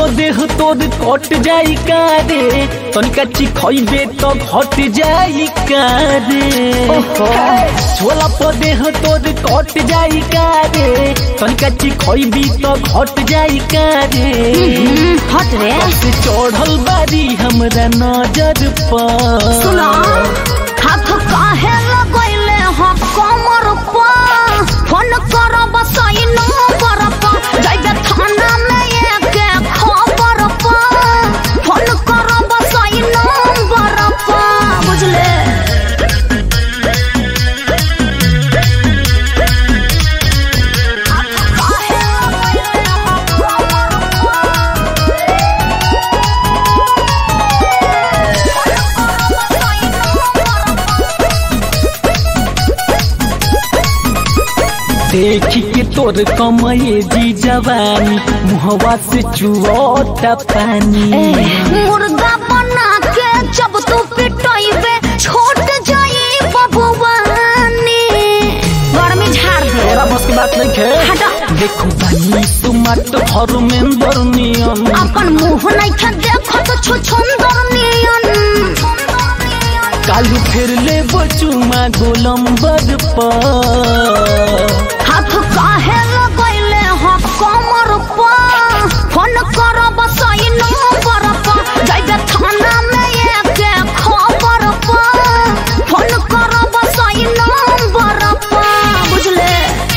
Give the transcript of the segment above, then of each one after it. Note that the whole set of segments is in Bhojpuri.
देह तोर कट जाई का रे तनिका चिखइबे तो घट जाई का रे छोला पर देह तोर कट जाई का रे तनिका चिखइबी तो घट जाई का रे हट रे से चढ़ल बारी हमरा नजर पर सुना हाथ काहे लगैले ह कमर पर फोन कर बसई नंबर पर जाइबे थाना में एके खबर पर फोन कर बसई नंबर पर बुझले देखी के तोर कमये जी जवानी मुहवा से चुओता पानी मुर्गा बना के जब तू पिटाइबे छोट जाई बबुआनी गर्मी झाड़ दे तेरा बस की बात नहीं है हटा देखो बानी तुमट धर्मेंद्र नियन अपन मुंह नहीं खे देखो तो छुछुंदर नियन कालू फिर ले बचुमा गोलंबर पर हाथ काहे लगैले ह कमर पर फोन कर बसई नंबर पर जाइबे थाना में एके खबर पर फोन कर बसई नंबर पर बुझले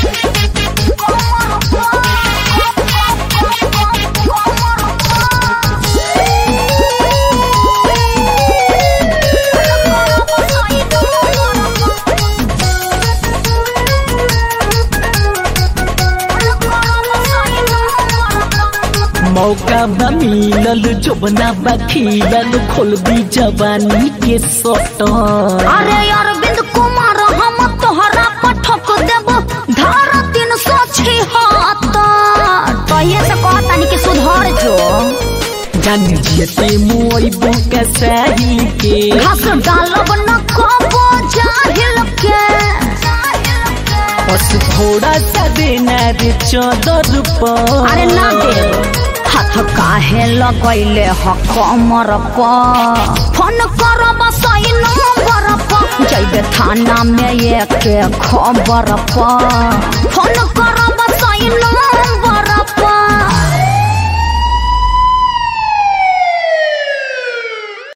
मौका बा मिलल जोबना बा खिलल खोल दी जवानी के सटर अरे अरविंद कुमार हम तोहरा पठक देब धार 376 तो ये से कहतानी कि सुधर जो जान जियते मोई बुका साही के घास डालब न कबो जाहिल के बस थोड़ा सा देना रे चादर पर अरे ना दे हाथ काहे लगैले ह कमर पर फोन कर बसई नंबर पर जाइबे थाना में एके खबर पर फोन